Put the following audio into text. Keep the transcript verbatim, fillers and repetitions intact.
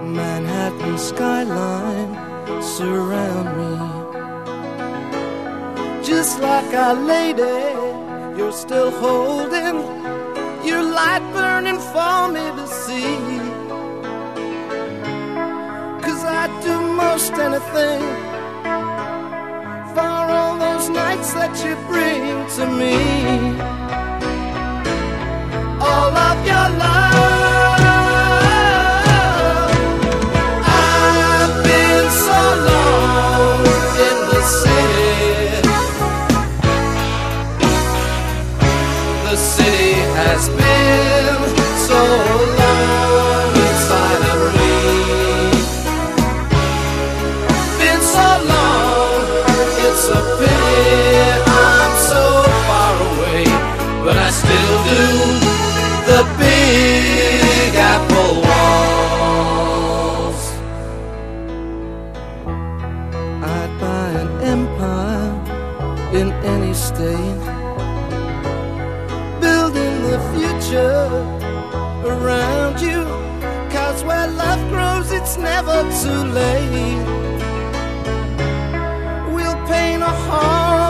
Manhattan skyline surround me. Just like Our Lady, you're still holding your light burning for me to see. 'Cause I'd do most anything for all those nights that you bring to me. All of your love. I've been so long in the city. The city has been so long inside of me. Been so long, it's a pity I'm so far away, but I still do the Big Apple walls. I'd buy an empire in any state, building the future around you. 'Cause where love grows, it's never too late. We'll paint a heart